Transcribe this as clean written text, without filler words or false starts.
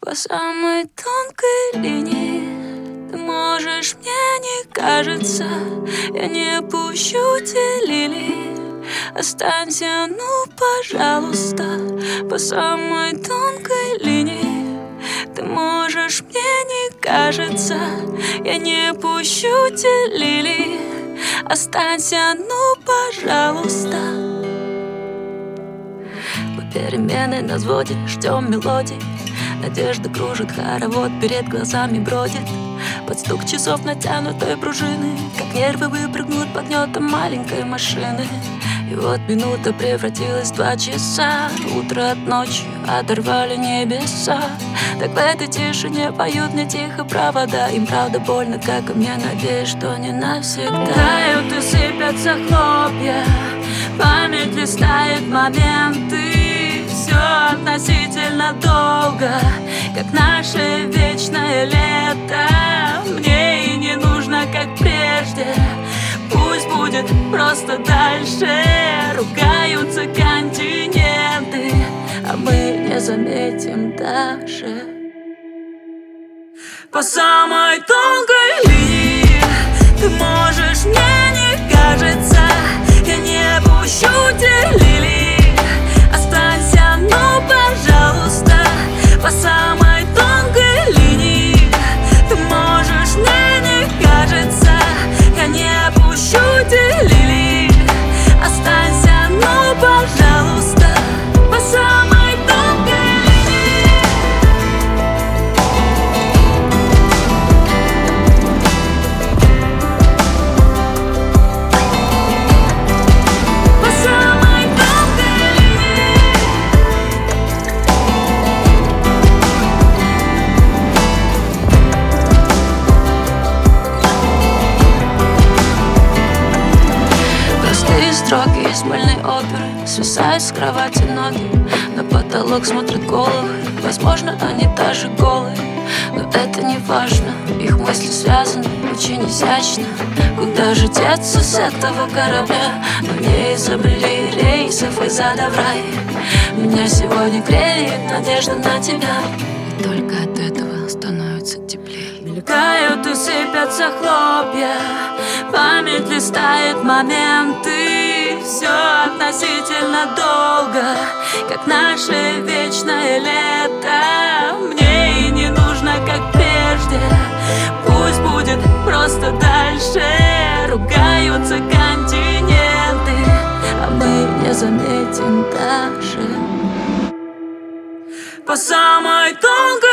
По самой тонкой линии ты можешь, мне не кажется. Я не пущу те лилии. Останься, ну, пожалуйста. По самой тонкой линии ты можешь, мне не кажется. Я не пущу те лилии. Останься, ну, пожалуйста. Мы перемены на взводе, ждем мелодий. Надежда кружит, хоровод перед глазами бродит. Под стук часов натянутой пружины, как нервы выпрыгнут под гнетом маленькой машины. И вот минута превратилась в 2 часа. Утро от ночи оторвали небеса. Так в этой тишине поют мне тихо провода. Им правда больно, как и мне, надеюсь, что не навсегда. Тают и сыпятся хлопья, память листает моменты. Все относительно долго, как наше вечное лето. Мне и не нужно, как прежде. Пусть будет просто дальше. Ругаются континенты, а мы не заметим даже. По самой тонкой линии ты можешь, мне не кажется. Я не пущу те лилии. Останься, ну, пожалуйста. По самой тонкой линии ты можешь, мне не кажется. Я не пущу те лилии. Останься, ну, пожалуйста. По самой тонкой линии. По самой тонкой линии. Простые строки из мыльной оперы свисают с кровати ноги. На потолок смотрят головы. Возможно, они даже голые, но это не важно. Их мысли связаны очень изящно. Куда же деться с этого корабля? Мы не изобрели рейсов из ада в рай. Меня сегодня греет надежда на тебя, и только от этого становится теплее. Мелькают и сыпятся хлопья, память листает моменты. Все относительно долго, как наше вечное лето. Мне и не нужно, как прежде. Пусть будет просто дальше. Ругаются континенты, а мы не заметим даже. По самой тонкой